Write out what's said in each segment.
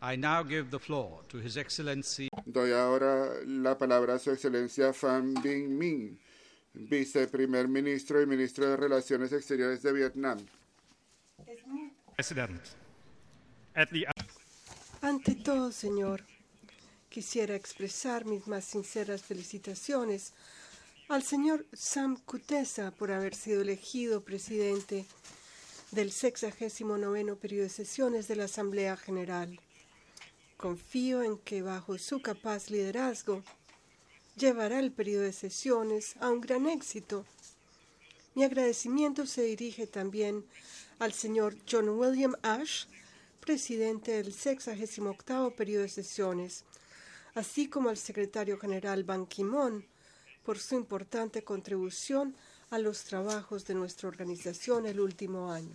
I now give the floor to His Excellency. Doy ahora la palabra a Su Excelencia Pham Binh Minh, Viceprimer Ministro y Ministro de Relaciones Exteriores de Vietnam. President, Ante todo, señor, quisiera expresar mis más sinceras felicitaciones al señor Sam Kutesa por haber sido elegido presidente del 69º periodo de sesiones de la Asamblea General. Confío en que bajo su capaz liderazgo llevará el periodo de sesiones a un gran éxito. Mi agradecimiento se dirige también al señor John William Ash, presidente del 68º periodo de sesiones, así como al secretario general Ban Ki-moon por su importante contribución a los trabajos de nuestra organización el último año.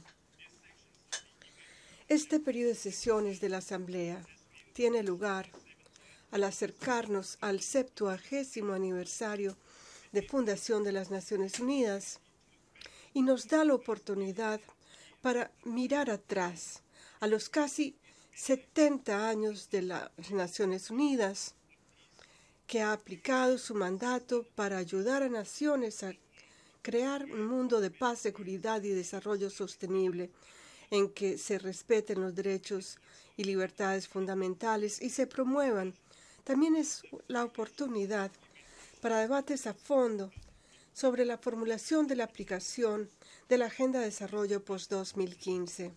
Este periodo de sesiones de la Asamblea tiene lugar al acercarnos al 70º aniversario de fundación de las Naciones Unidas y nos da la oportunidad para mirar atrás a los casi 70 años de las Naciones Unidas, que ha aplicado su mandato para ayudar a naciones a crear un mundo de paz, seguridad y desarrollo sostenible, en que se respeten los derechos y libertades fundamentales y se promuevan. También es la oportunidad para debates a fondo sobre la formulación de la aplicación de la Agenda de Desarrollo post-2015.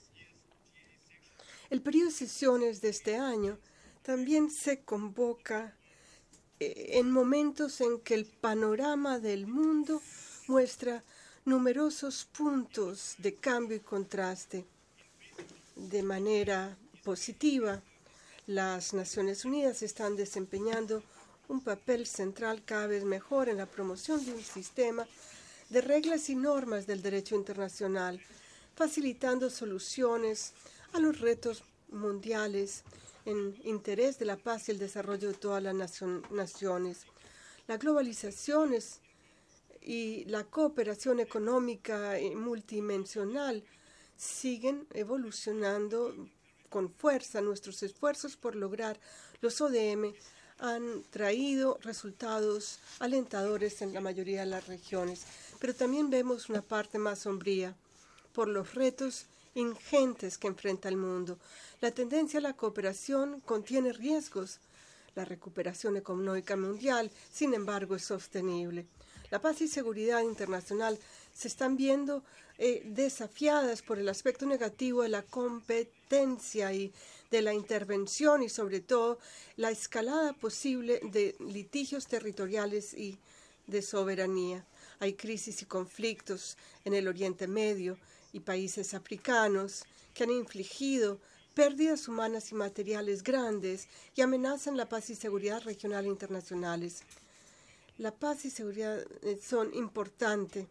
El periodo de sesiones de este año también se convoca en momentos en que el panorama del mundo muestra numerosos puntos de cambio y contraste. De manera positiva, las Naciones Unidas están desempeñando un papel central cada vez mejor en la promoción de un sistema de reglas y normas del derecho internacional, facilitando soluciones a los retos mundiales en interés de la paz y el desarrollo de todas las naciones. La globalización y la cooperación económica multidimensional siguen evolucionando con fuerza. Nuestros esfuerzos por lograr los ODM han traído resultados alentadores en la mayoría de las regiones, pero también vemos una parte más sombría por los retos ingentes que enfrenta el mundo. La tendencia a la cooperación contiene riesgos. La recuperación económica mundial, sin embargo, es sostenible. La paz y seguridad internacional se están viendo desafiadas por el aspecto negativo de la competencia y de la intervención y, sobre todo, la escalada posible de litigios territoriales y de soberanía. Hay crisis y conflictos en el Oriente Medio y países africanos que han infligido pérdidas humanas y materiales grandes y amenazan la paz y seguridad regional e internacionales. La paz y seguridad son importantes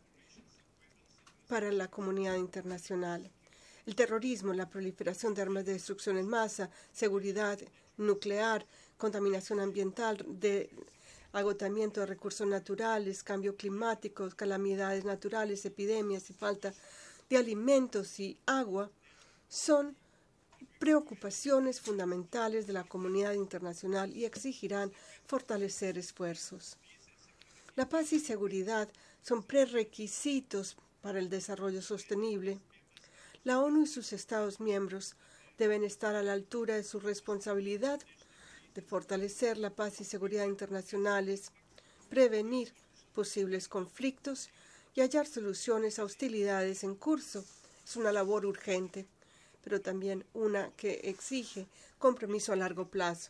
para la comunidad internacional. El terrorismo, la proliferación de armas de destrucción en masa, seguridad nuclear, contaminación ambiental, agotamiento de recursos naturales, cambio climático, calamidades naturales, epidemias y falta de alimentos y agua son preocupaciones fundamentales de la comunidad internacional y exigirán fortalecer esfuerzos. La paz y seguridad son prerequisitos para el desarrollo sostenible. La ONU y sus Estados miembros deben estar a la altura de su responsabilidad de fortalecer la paz y seguridad internacionales, prevenir posibles conflictos y hallar soluciones a hostilidades en curso. Es una labor urgente, pero también una que exige compromiso a largo plazo.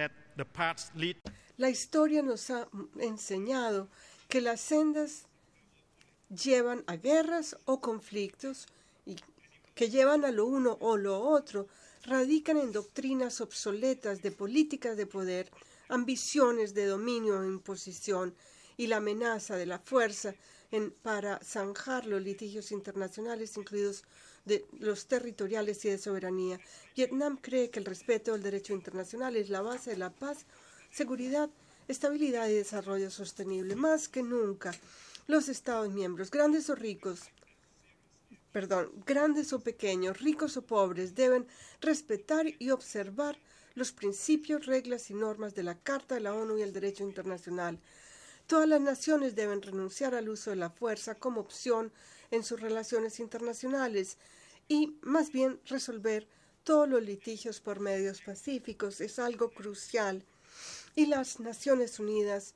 La historia nos ha enseñado que las sendas llevan a guerras o conflictos y que llevan a lo uno o lo otro radican en doctrinas obsoletas de políticas de poder, ambiciones de dominio e imposición y la amenaza de la fuerza para zanjar los litigios internacionales, incluidos de los territoriales y de soberanía. Vietnam cree que el respeto del derecho internacional es la base de la paz, seguridad, estabilidad y desarrollo sostenible. Más que nunca, los Estados miembros, grandes o ricos, grandes o pequeños, ricos o pobres, deben respetar y observar los principios, reglas y normas de la Carta de la ONU y el derecho internacional. Todas las naciones deben renunciar al uso de la fuerza como opción en sus relaciones internacionales y, más bien, resolver todos los litigios por medios pacíficos. Es algo crucial. Y las Naciones Unidas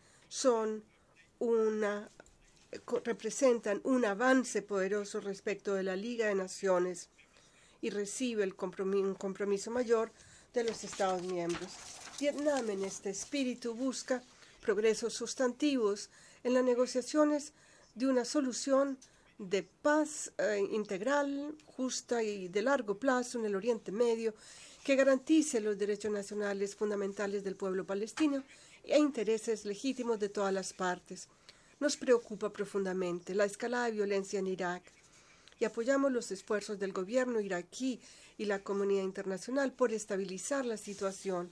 representan un avance poderoso respecto de la Liga de Naciones y recibe un compromiso mayor de los Estados miembros. Vietnam, en este espíritu, busca progresos sustantivos en las negociaciones de una solución de paz integral, justa y de largo plazo en el Oriente Medio, que garantice los derechos nacionales fundamentales del pueblo palestino e intereses legítimos de todas las partes. Nos preocupa profundamente la escalada de violencia en Irak y apoyamos los esfuerzos del gobierno iraquí y la comunidad internacional por estabilizar la situación.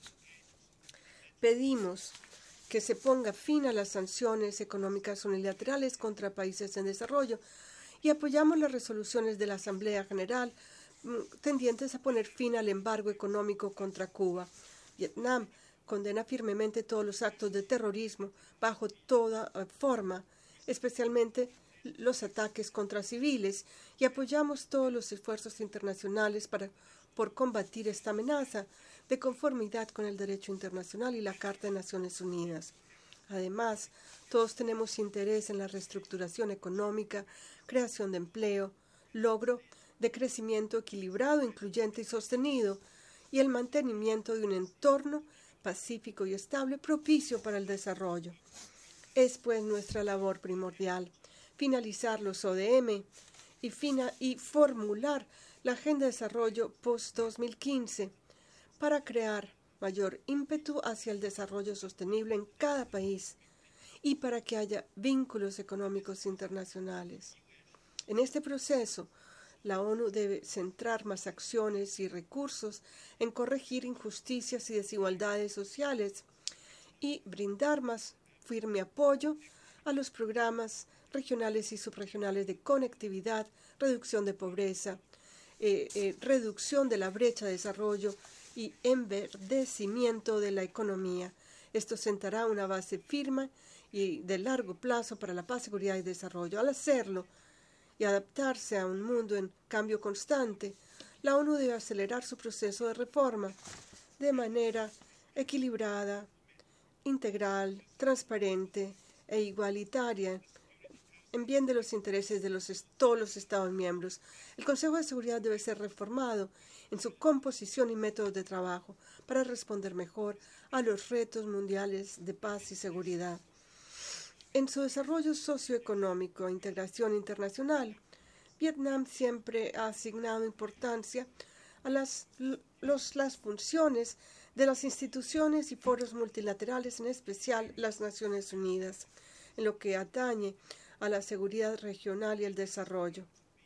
Pedimos que se ponga fin a las sanciones económicas unilaterales contra países en desarrollo y apoyamos las resoluciones de la Asamblea General tendientes a poner fin al embargo económico contra Cuba. Vietnam condena firmemente todos los actos de terrorismo bajo toda forma, especialmente los ataques contra civiles, y apoyamos todos los esfuerzos internacionales por combatir esta amenaza de conformidad con el derecho internacional y la Carta de Naciones Unidas. Además, todos tenemos interés en la reestructuración económica, creación de empleo, logro de crecimiento equilibrado, incluyente y sostenido, y el mantenimiento de un entorno pacífico y estable propicio para el desarrollo. Es, pues, nuestra labor primordial finalizar los ODM y formular la Agenda de Desarrollo post-2015 para crear mayor ímpetu hacia el desarrollo sostenible en cada país y para que haya vínculos económicos internacionales. En este proceso, la ONU debe centrar más acciones y recursos en corregir injusticias y desigualdades sociales y brindar más firme apoyo a los programas regionales y subregionales de conectividad, reducción de pobreza, reducción de la brecha de desarrollo y enverdecimiento de la economía. Esto sentará una base firme y de largo plazo para la paz, seguridad y desarrollo. Al hacerlo y adaptarse a un mundo en cambio constante, la ONU debe acelerar su proceso de reforma de manera equilibrada, integral, transparente e igualitaria, en bien de los intereses de todos los Estados miembros. El Consejo de Seguridad debe ser reformado en su composición y métodos de trabajo para responder mejor a los retos mundiales de paz y seguridad. En su desarrollo socioeconómico e integración internacional, Vietnam siempre ha asignado importancia a las funciones de las instituciones y foros multilaterales, en especial las Naciones Unidas, en lo que atañe a la seguridad regional y el desarrollo.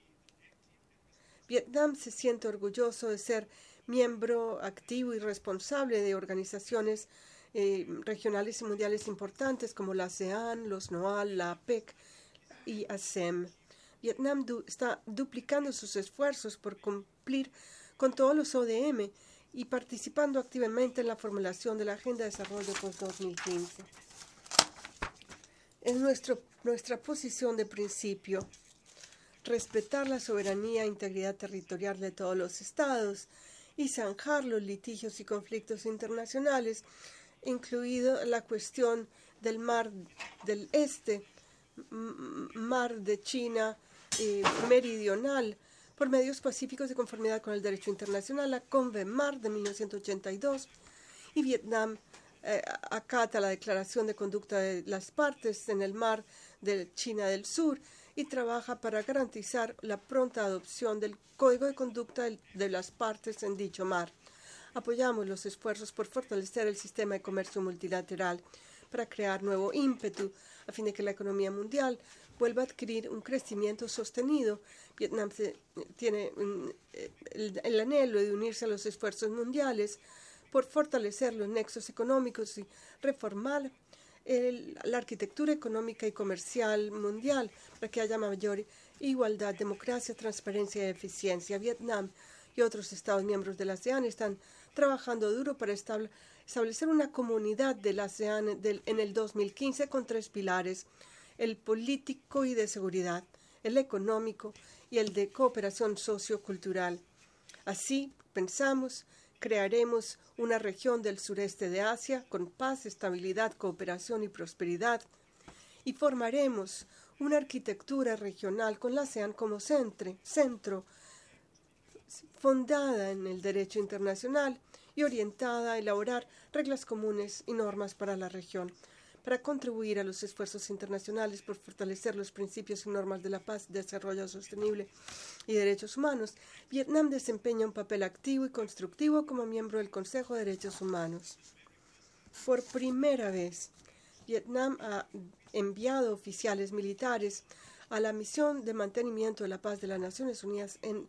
Vietnam se siente orgulloso de ser miembro activo y responsable de organizaciones regionales y mundiales importantes como la ASEAN, los NOAL, la APEC y ASEM. Vietnam está duplicando sus esfuerzos por cumplir con todos los ODM y participando activamente en la formulación de la Agenda de Desarrollo post-2015. Es nuestra posición de principio respetar la soberanía e integridad territorial de todos los estados y zanjar los litigios y conflictos internacionales, incluido la cuestión del Mar del Este, Mar de China Meridional, por medios pacíficos de conformidad con el derecho internacional, la CONVEMAR de 1982, y Vietnam acata la declaración de conducta de las partes en el Mar de China del Sur y trabaja para garantizar la pronta adopción del Código de Conducta de las partes en dicho mar. Apoyamos los esfuerzos por fortalecer el sistema de comercio multilateral para crear nuevo ímpetu a fin de que la economía mundial vuelva a adquirir un crecimiento sostenido. Vietnam tiene el anhelo de unirse a los esfuerzos mundiales por fortalecer los nexos económicos y reformar la arquitectura económica y comercial mundial para que haya mayor igualdad, democracia, transparencia y eficiencia. Vietnam y otros Estados miembros de la ASEAN están trabajando duro para establecer una comunidad de la ASEAN en el 2015 con 3 pilares: el político y de seguridad, el económico y el de cooperación sociocultural. Así, pensamos, crearemos una región del sureste de Asia con paz, estabilidad, cooperación y prosperidad, y formaremos una arquitectura regional con la ASEAN como centro, fundada en el derecho internacional y orientada a elaborar reglas comunes y normas para la región, para contribuir a los esfuerzos internacionales por fortalecer los principios y normas de la paz, desarrollo sostenible y derechos humanos. Vietnam desempeña un papel activo y constructivo como miembro del Consejo de Derechos Humanos. Por primera vez, Vietnam ha enviado oficiales militares a la misión de mantenimiento de la paz de las Naciones Unidas en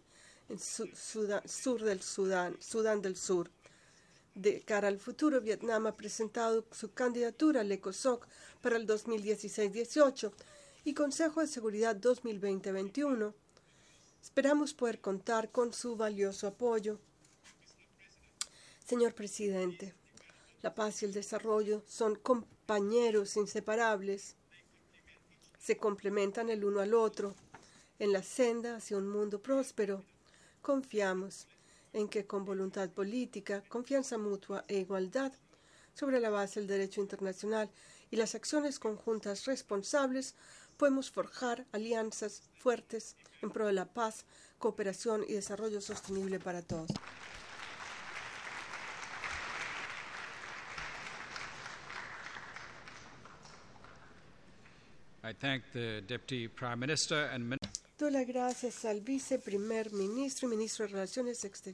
Sudán del Sur. De cara al futuro, Vietnam ha presentado su candidatura al ECOSOC para el 2016-18 y Consejo de Seguridad 2020-21. Esperamos poder contar con su valioso apoyo. Señor presidente, la paz y el desarrollo son compañeros inseparables. Se complementan el uno al otro en la senda hacia un mundo próspero. Confiamos en que con voluntad política, confianza mutua e igualdad, sobre la base del derecho internacional y las acciones conjuntas responsables, podemos forjar alianzas fuertes en pro de la paz, cooperación y desarrollo sostenible para todos. I thank the Deputy Prime Minister and Doy las gracias al viceprimer ministro y ministro de Relaciones Exteriores